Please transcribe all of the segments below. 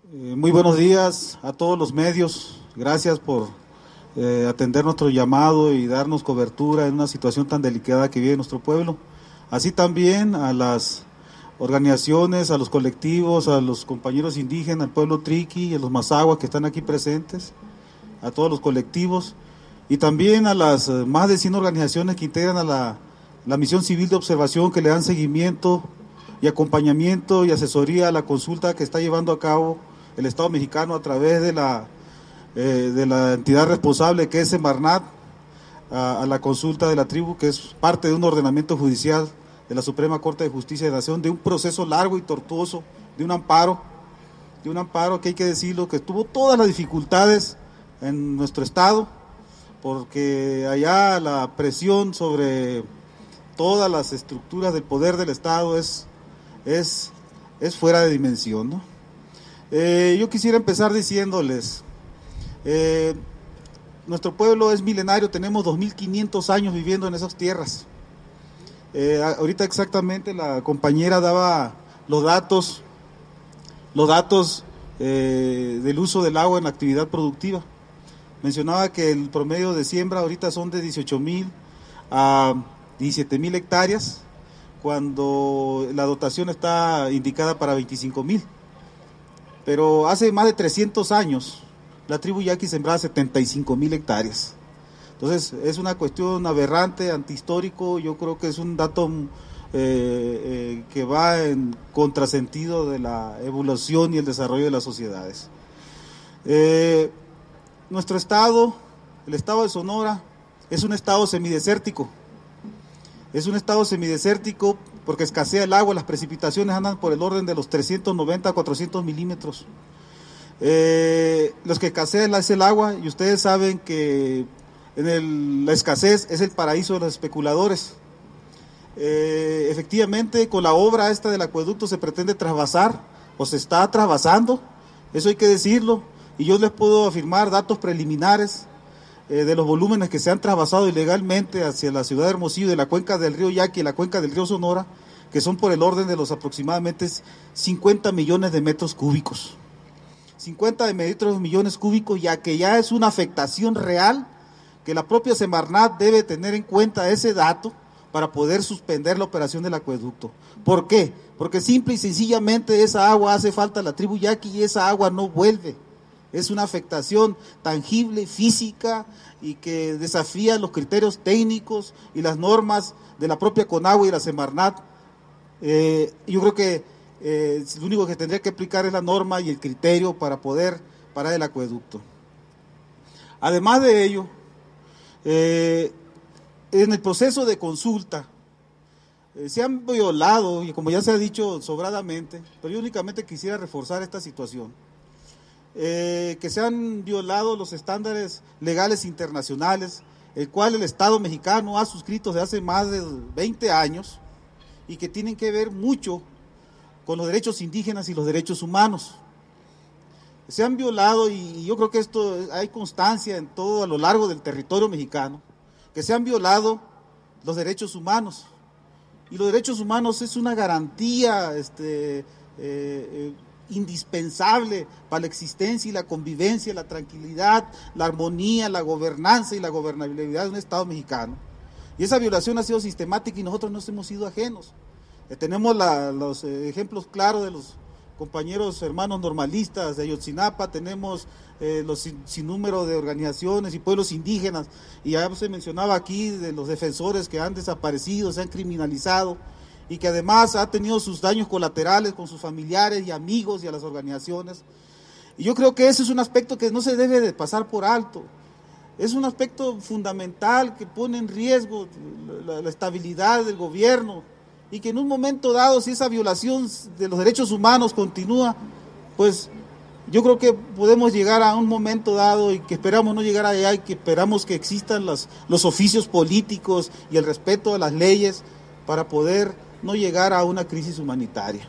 Muy buenos días a todos los medios. Gracias por atender nuestro llamado y darnos cobertura en una situación tan delicada que vive nuestro pueblo. Así también a las organizaciones, a los colectivos, a los compañeros indígenas, al pueblo triqui, a los mazahuas que están aquí presentes, a todos los colectivos y también a las más de 100 organizaciones que integran a la misión civil de observación, que le dan seguimiento y acompañamiento y asesoría a la consulta que está llevando a cabo el Estado mexicano a través de la entidad responsable, que es Semarnat, a la consulta de la tribu, que es parte de un ordenamiento judicial de la Suprema Corte de Justicia de la Nación, de un proceso largo y tortuoso, de un amparo que hay que decirlo, que tuvo todas las dificultades en nuestro estado, porque allá la presión sobre todas las estructuras del poder del Estado es fuera de dimensión, ¿no? Yo quisiera empezar diciéndoles, nuestro pueblo es milenario, tenemos 2500 años viviendo en esas tierras. Ahorita exactamente la compañera daba los datos del uso del agua en la actividad productiva. Mencionaba que el promedio de siembra ahorita son de 18,000 a 17,000 hectáreas, cuando la dotación está indicada para 25,000. Pero hace más de 300 años la tribu yaqui sembraba 75,000 hectáreas. Entonces es una cuestión aberrante, antihistórico. Yo creo que es un dato que va en contrasentido de la evolución y el desarrollo de las sociedades. Nuestro estado, el estado de Sonora, es un estado semidesértico. Es un estado semidesértico porque escasea el agua, las precipitaciones andan por el orden de los 390 a 400 milímetros. Los que escasean es el agua, y ustedes saben que la escasez es el paraíso de los especuladores. Efectivamente, con la obra esta del acueducto se pretende trasvasar, o se está trasvasando, eso hay que decirlo, y yo les puedo afirmar datos preliminares de los volúmenes que se han trasvasado ilegalmente hacia la ciudad de Hermosillo, de la cuenca del río Yaqui y la cuenca del río Sonora, que son por el orden de los aproximadamente 50 millones de metros cúbicos. 50 millones cúbicos, ya que ya es una afectación real, que la propia Semarnat debe tener en cuenta ese dato para poder suspender la operación del acueducto. ¿Por qué? Porque simple y sencillamente esa agua hace falta a la tribu Yaqui y esa agua no vuelve. Es una afectación tangible, física, y que desafía los criterios técnicos y las normas de la propia Conagua y la Semarnat. Yo creo que lo único que tendría que aplicar es la norma y el criterio para poder parar el acueducto. Además de ello, en el proceso de consulta se han violado, y como ya se ha dicho sobradamente, pero yo únicamente quisiera reforzar esta situación, que se han violado los estándares legales internacionales, el cual el Estado mexicano ha suscrito desde hace más de 20 años y que tienen que ver mucho con los derechos indígenas y los derechos humanos. Se han violado, y yo creo que esto hay constancia en todo a lo largo del territorio mexicano, que se han violado los derechos humanos. Y los derechos humanos es una garantía indispensable para la existencia y la convivencia, la tranquilidad, la armonía, la gobernanza y la gobernabilidad de un Estado mexicano. Y esa violación ha sido sistemática y nosotros no hemos sido ajenos. Tenemos los ejemplos claros de los compañeros hermanos normalistas de Ayotzinapa, tenemos los sinnúmero de organizaciones y pueblos indígenas, y ya se mencionaba aquí de los defensores que han desaparecido, se han criminalizado, y que además ha tenido sus daños colaterales con sus familiares y amigos y a las organizaciones. Y yo creo que ese es un aspecto que no se debe de pasar por alto. Es un aspecto fundamental que pone en riesgo la estabilidad del gobierno, y que en un momento dado, si esa violación de los derechos humanos continúa, pues yo creo que podemos llegar a un momento dado, y que esperamos no llegar allá, y que esperamos que existan los oficios políticos y el respeto a las leyes para poder no llegar a una crisis humanitaria.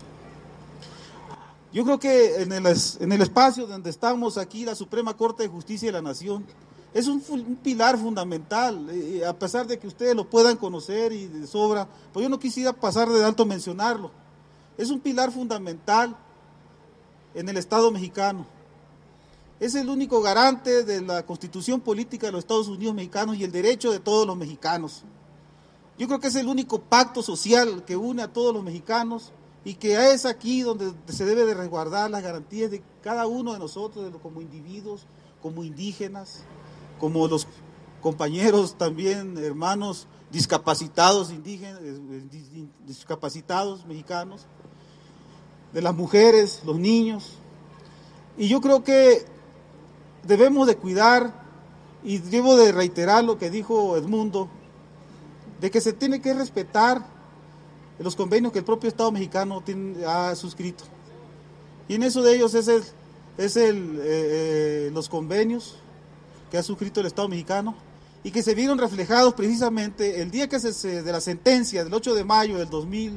Yo creo que en el espacio donde estamos aquí, la Suprema Corte de Justicia de la Nación, es un pilar fundamental, a pesar de que ustedes lo puedan conocer y de sobra, pues yo no quisiera pasar de alto mencionarlo. Es un pilar fundamental en el Estado mexicano. Es el único garante de la Constitución política de los Estados Unidos mexicanos y el derecho de todos los mexicanos. Yo creo que es el único pacto social que une a todos los mexicanos y que es aquí donde se debe de resguardar las garantías de cada uno de nosotros, como individuos, como indígenas, como los compañeros también, hermanos discapacitados indígenas, discapacitados mexicanos, de las mujeres, los niños. Y yo creo que debemos de cuidar, y debo de reiterar lo que dijo Edmundo, de que se tiene que respetar los convenios que el propio Estado mexicano ha suscrito. Y en eso de ellos los convenios que ha suscrito el Estado mexicano y que se vieron reflejados precisamente el día que de la sentencia del 8 de mayo del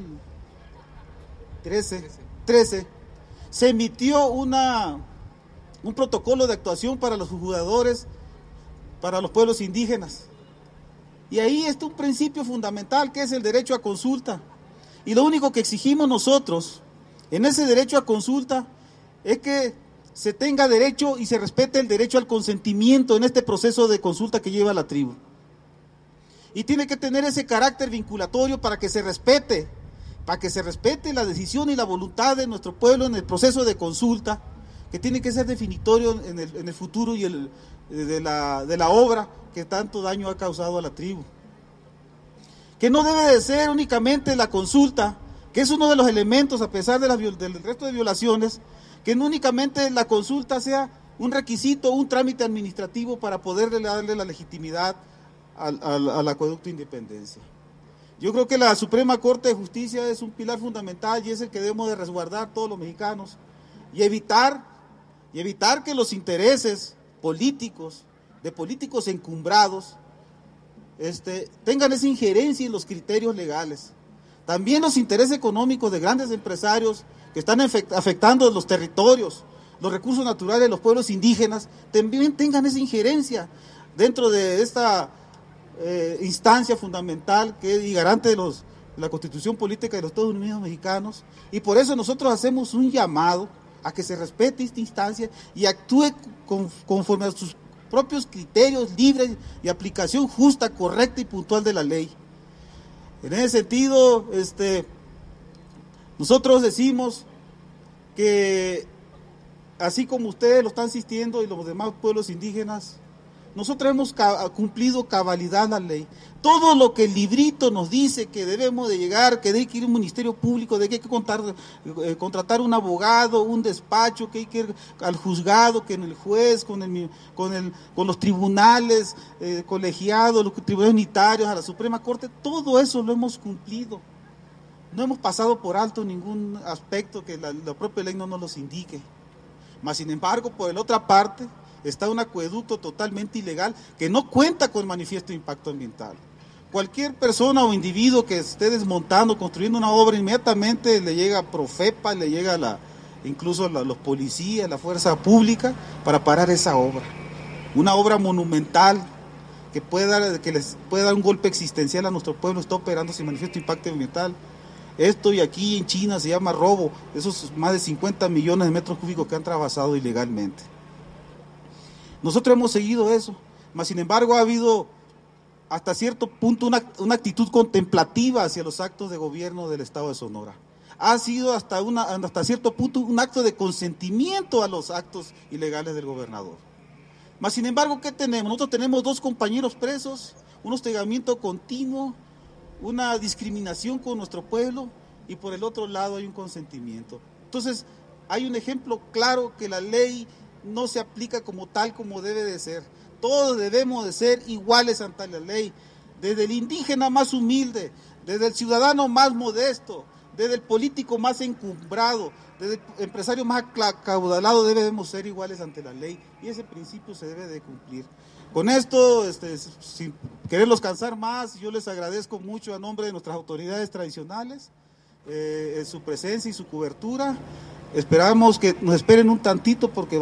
2013, se emitió un protocolo de actuación para los jugadores, para los pueblos indígenas. Y ahí está un principio fundamental que es el derecho a consulta. Y lo único que exigimos nosotros en ese derecho a consulta es que se tenga derecho y se respete el derecho al consentimiento en este proceso de consulta que lleva la tribu. Y tiene que tener ese carácter vinculatorio para que se respete la decisión y la voluntad de nuestro pueblo en el proceso de consulta, que tiene que ser definitorio en el futuro y de la obra que tanto daño ha causado a la tribu. Que no debe de ser únicamente la consulta, que es uno de los elementos, a pesar del resto de violaciones, que no únicamente la consulta sea un requisito, un trámite administrativo para poder darle la legitimidad al acueducto Independencia. Yo creo que la Suprema Corte de Justicia es un pilar fundamental y es el que debemos de resguardar todos los mexicanos y evitar que los intereses políticos, de políticos encumbrados, tengan esa injerencia en los criterios legales. También los intereses económicos de grandes empresarios que están afectando los territorios, los recursos naturales de los pueblos indígenas, también tengan esa injerencia dentro de esta instancia fundamental y garante de la Constitución Política de los Estados Unidos Mexicanos. Y por eso nosotros hacemos un llamado a que se respete esta instancia y actúe conforme a sus propios criterios libres y aplicación justa, correcta y puntual de la ley. En ese sentido, nosotros decimos que así como ustedes lo están insistiendo y los demás pueblos indígenas, nosotros hemos cumplido cabalidad la ley. Todo lo que el librito nos dice que debemos de llegar, que hay que ir a un ministerio público, de que hay que contratar un abogado, un despacho, que hay que ir al juzgado, que en el juez, con los tribunales colegiados, los tribunales unitarios, a la Suprema Corte, todo eso lo hemos cumplido. No hemos pasado por alto ningún aspecto que la propia ley no nos los indique. Mas, sin embargo, por la otra parte, está un acueducto totalmente ilegal que no cuenta con el manifiesto de impacto ambiental. Cualquier persona o individuo que esté desmontando, construyendo una obra, inmediatamente le llega Profepa, le llega incluso los policías, la fuerza pública, para parar esa obra. Una obra monumental que les puede dar un golpe existencial a nuestro pueblo, está operando sin manifiesto de impacto ambiental. Esto y aquí en China se llama robo, esos más de 50 millones de metros cúbicos que han trabajado ilegalmente. Nosotros hemos seguido eso, mas sin embargo ha habido hasta cierto punto una actitud contemplativa hacia los actos de gobierno del Estado de Sonora. Ha sido hasta cierto punto un acto de consentimiento a los actos ilegales del gobernador. Mas sin embargo, ¿qué tenemos? Nosotros tenemos 2 compañeros presos, un hostigamiento continuo, una discriminación con nuestro pueblo y por el otro lado hay un consentimiento. Entonces, hay un ejemplo claro que la ley no se aplica como tal como debe de ser. Todos debemos de ser iguales ante la ley, desde el indígena más humilde, desde el ciudadano más modesto, desde el político más encumbrado, desde el empresario más acaudalado, debemos ser iguales ante la ley y ese principio se debe de cumplir. Con esto, sin quererlos cansar más, yo les agradezco mucho a nombre de nuestras autoridades tradicionales su presencia y su cobertura. Esperamos que nos esperen un tantito porque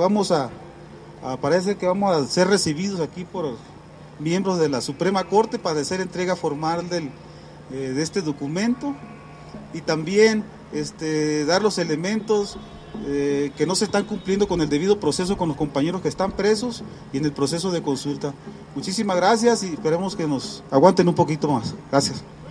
parece que vamos a ser recibidos aquí por miembros de la Suprema Corte para hacer entrega formal de este documento y también dar los elementos que no se están cumpliendo con el debido proceso con los compañeros que están presos y en el proceso de consulta. Muchísimas gracias y esperemos que nos aguanten un poquito más. Gracias.